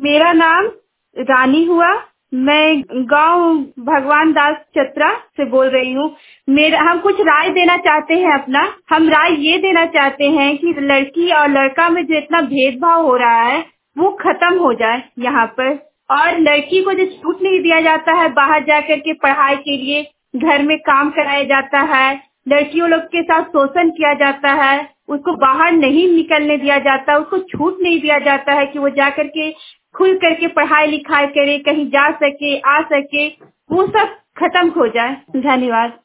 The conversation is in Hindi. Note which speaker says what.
Speaker 1: मेरा नाम रानी हुआ। मैं गांव भगवान दास चतरा से बोल रही हूँ। मेरा हम कुछ राय देना चाहते हैं अपना। हम राय ये देना चाहते हैं कि लड़की और लड़का में जो इतना भेदभाव हो रहा है वो खत्म हो जाए यहाँ पर। और लड़की को जो छूट नहीं दिया जाता है बाहर जाकर के पढ़ाई के लिए, घर में काम कराया जाता है, लड़कियों लोग के साथ शोषण किया जाता है, उसको बाहर नहीं निकलने दिया जाता, उसको छूट नहीं दिया जाता है कि वो जा करके खुल करके पढ़ाई लिखाई करे, कहीं जा सके, आ सके, वो सब खत्म हो जाए। धन्यवाद।